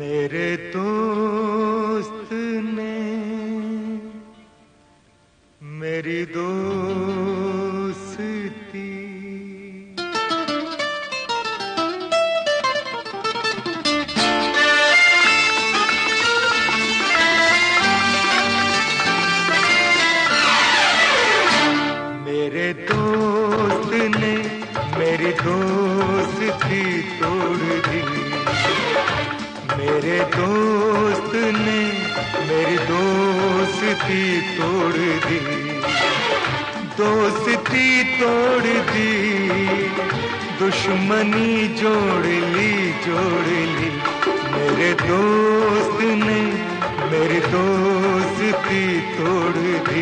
मेरे दोस्त ने मेरी दोस्ती मेरे दोस्त ने मेरी दोस्ती तोड़ दी। मेरे दोस्त ने मेरी दोस्ती तोड़ दी। दोस्ती तोड़ दी, दुश्मनी जोड़ ली जोड़ ली। मेरे दोस्त ने मेरी दोस्ती तोड़ दी।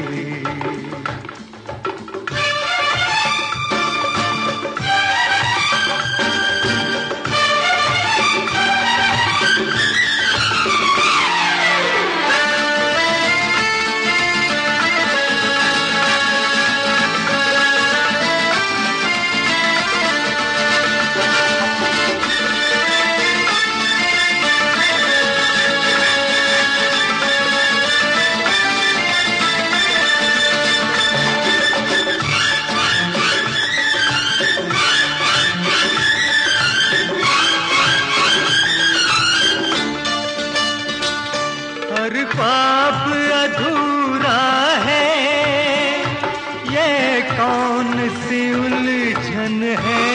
हर ख्वाब अधूरा है, ये कौन सी उलझन है।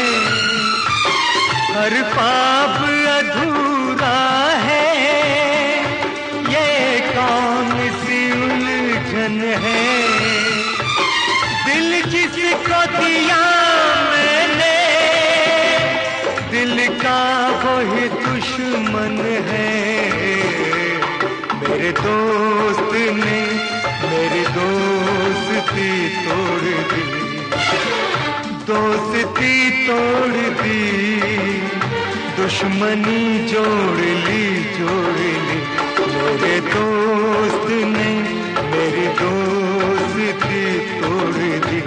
हर ख्वाब अधूरा है, ये कौन सी उलझन है। दिल जिसको दिया मैंने, दिल का वही दुश्मन है। मेरे दोस्त ने मेरी दोस्ती तोड़ दी। दोस्ती तोड़ दी, दुश्मनी जोड़ ली जोड़ ली। मेरे दोस्त ने मेरी दोस्ती तोड़ दी।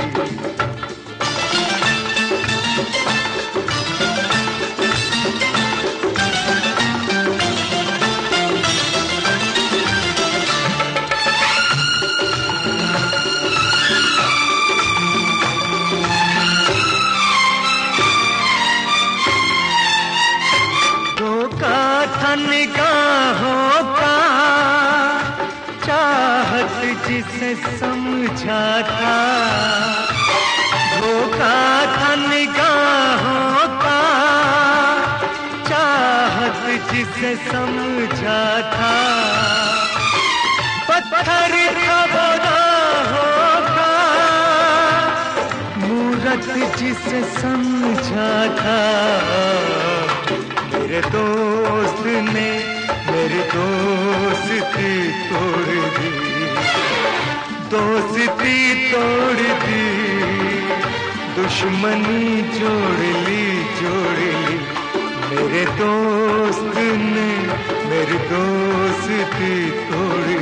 निगाहों का चाहत जिसे समझा था, धोखा था निगाहों का चाहत जिसे समझा था। पत्थर था वो राहों का मूरत जिसे समझा था। मेरे दोस्त ने मेरी दोस्ती तोड़ दी। दोस्ती तोड़ दी, दुश्मनी जोड़ ली जोड़ ली। मेरे दोस्त ने मेरी दोस्ती तोड़